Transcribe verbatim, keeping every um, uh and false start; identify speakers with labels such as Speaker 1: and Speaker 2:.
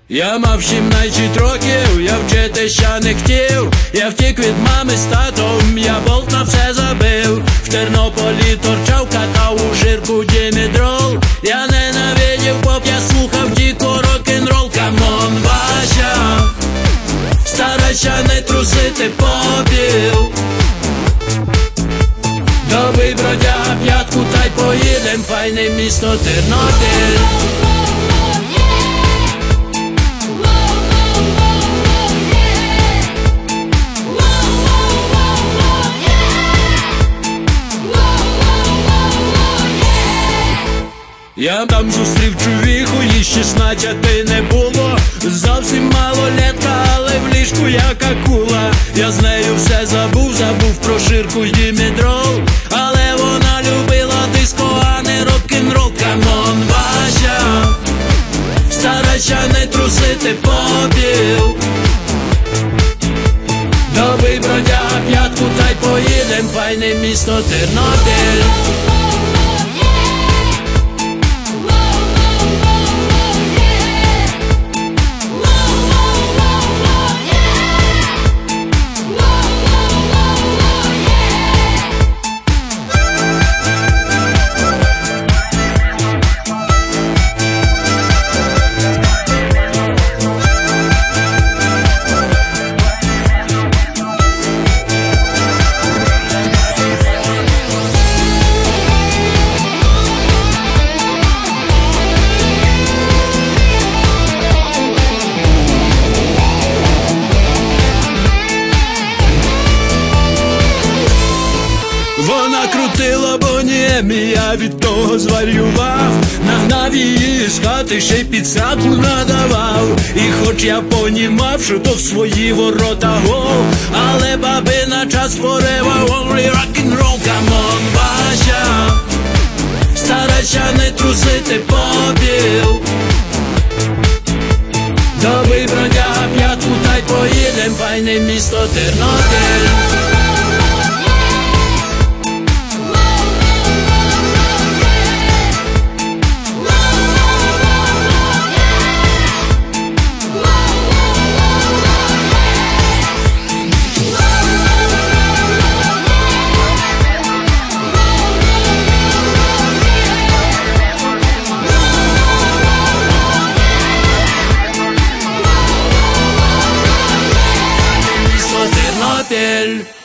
Speaker 1: Я мав сімнадцять років, я вчити ще не хотів. Я втік від мами з татом, я болт на все забив. В Тернополі торчав, катав у жирку дімедрол. Я ненавидів поп, я слухав дико рок-н-рол. Камон, Вася, старайся не трусити попіл. Добий бродяга п'ятку, та й поїдем, файне місто Тернопіль. Я там зустрів чувіху, їй шістнадцяти не було. Зовсім малолетка, але в ліжку як акула. Я з нею все забув, забув про ширку й дімедрол. Але вона любила диско, а не рок-н-рол. Камон, Вася, старайся не трусити попіл. Добий бродяга п'ятку, та й поїдем, файне місто Тернопіль. Вона крутила бонємі, я від того зварював. Нагнав її з хати, ще й підсаку надавав. І хоч я понімав, що то в свої ворота гол, але баби на час forever, only rock'n'roll. Камон, Вася, старайся не трусити попіл. Добий бродяга п'ятку, та й поїдем, файне місто Тернопіль. Тернопіль.